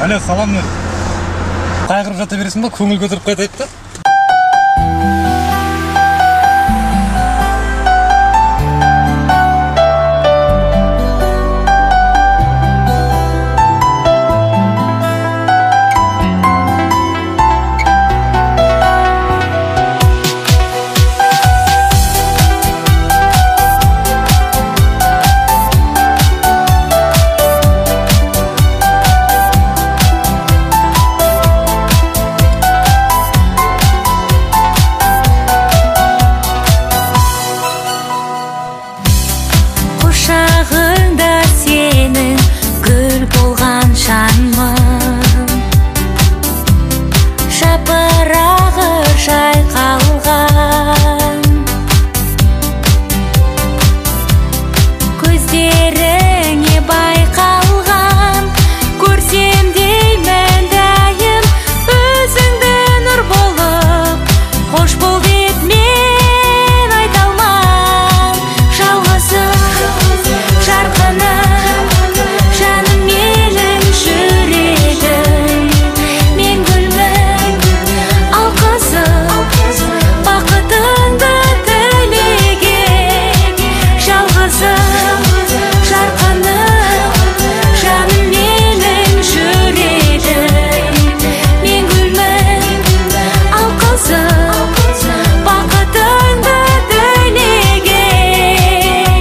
Алло, салам. Қайғырып жата бересің ба? Көңіл көтеріп қайтайық та. Құшағыңда сенің гүл болған жанмын, жапырағы жайқалған, көздеріңе байқалған, көрсем деймін дайым өзіңді нұр болып, қош бол деп мен айта алмам. Жалғызым жарқыным, жаным менің жүрегім, мен гүлмін, ал қызым бақытыңды тілеген. Жалғызым жарқыным, жаным менің жүрегім, мен гүлмін, ал қызым бақытыңды тілеген.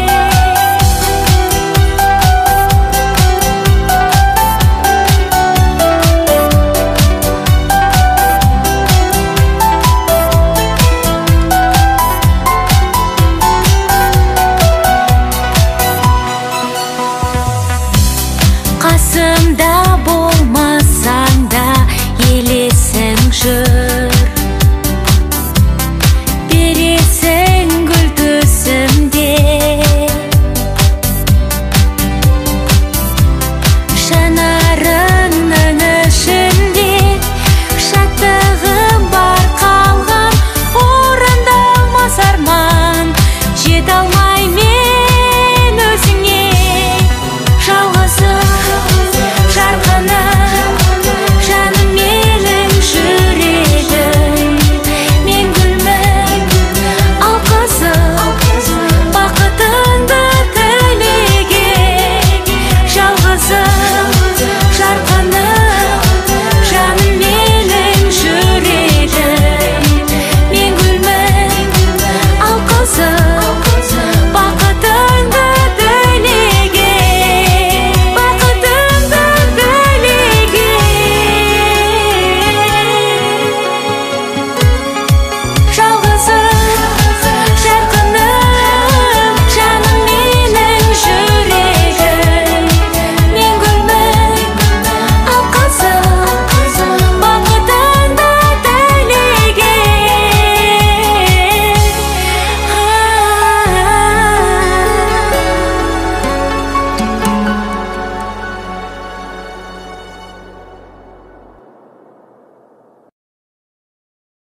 Қасымда бол